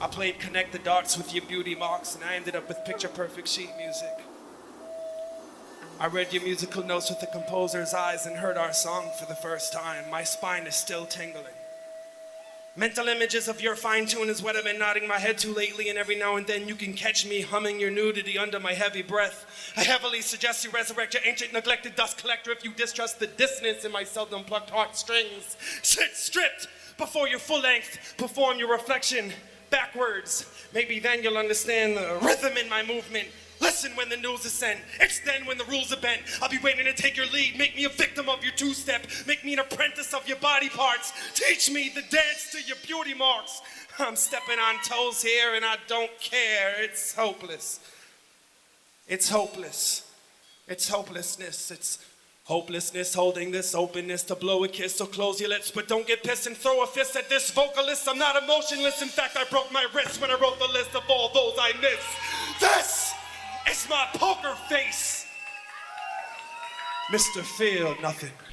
I played Connect the Dots with your beauty marks, and I ended up with picture perfect sheet music. I read your musical notes with the composer's eyes and heard our song for the first time. My spine is still tingling. Mental images of your fine tune is what I've been nodding my head to lately, and every now and then you can catch me humming your nudity under my heavy breath. I heavily suggest you resurrect your ancient neglected dust collector if you distrust the dissonance in my seldom plucked heartstrings. Sit stripped before your full length, perform your reflection backwards. Maybe then you'll understand the rhythm in my movement. Listen when the news is sent. Extend when the rules are bent. I'll be waiting to take your lead. Make me a victim of your two-step. Make me an apprentice of your body parts. Teach me the dance to your beauty marks. I'm stepping on toes here and I don't care. It's hopeless. It's hopeless. It's hopelessness. It's hopelessness holding this openness to blow a kiss. So close your lips, but don't get pissed and throw a fist at this vocalist. I'm not emotionless. In fact, I broke my wrist when I wrote the list of all those I miss. This is my poker face. Mr. Feel Nothing.